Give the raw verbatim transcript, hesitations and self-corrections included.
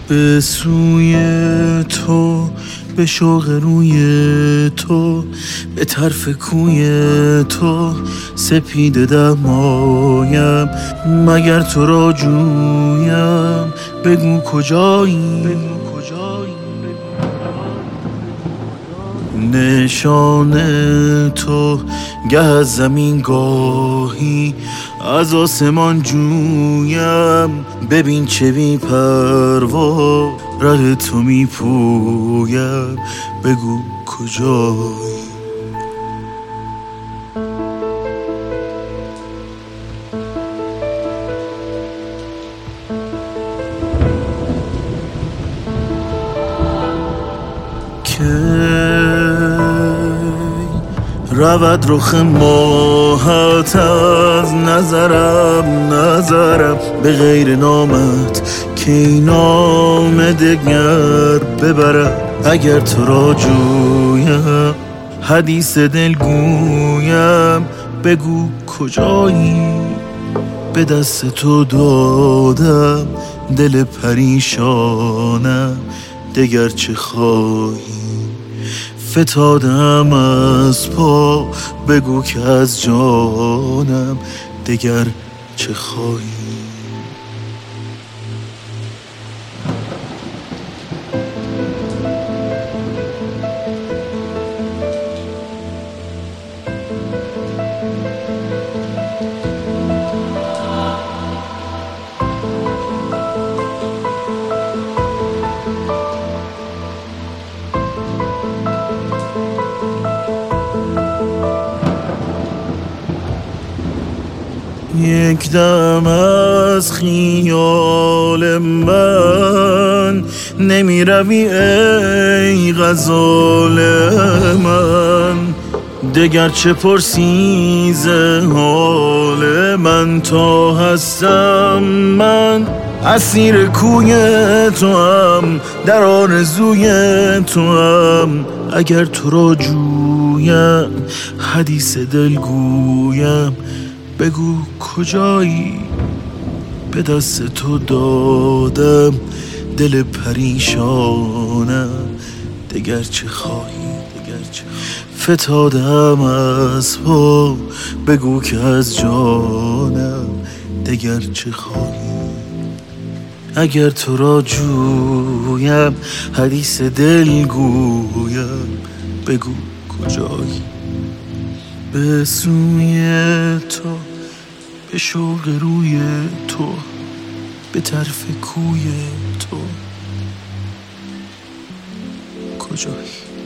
به سوی تو، به شوق روی تو، به طرف کوی تو سپیده دمایم. مگر تو را جویم بگو کجایی؟ نشان تو گه از زمین گاهی از آسمان جویم. ببین چه بی پروا ره تو می پویم، بگو کجایی؟ رود رخ ماهت از نظرم نظرم به غیر نامت که این نام دگر ببرم. اگر تو را جویم حدیث دل گویم، بگو کجایی؟ به دست تو دادم دل پریشانم، دگر چه خواهی؟ فتادم از پا، بگو که از جانم دگر چه خواهی؟ یک دم از خیال من نمی روی ای غزال من، دگر چه پرسی ز حال من؟ تا هستم من اسیر کوی تو هم، در آرزوی تو هم. اگر تو را جویم حدیث دل گویم، بگو کجایی؟ به دست تو دادم دل پریشانم، دگر چه خواهی؟ دگر چه فتادم از پا، بگو که از جانم دگر چه خواهی؟ اگر تو را جویم حدیث دل گویم، بگو کجایی؟ به سوی تو، به شوق روی تو، به طرف کوی تو، کجایی؟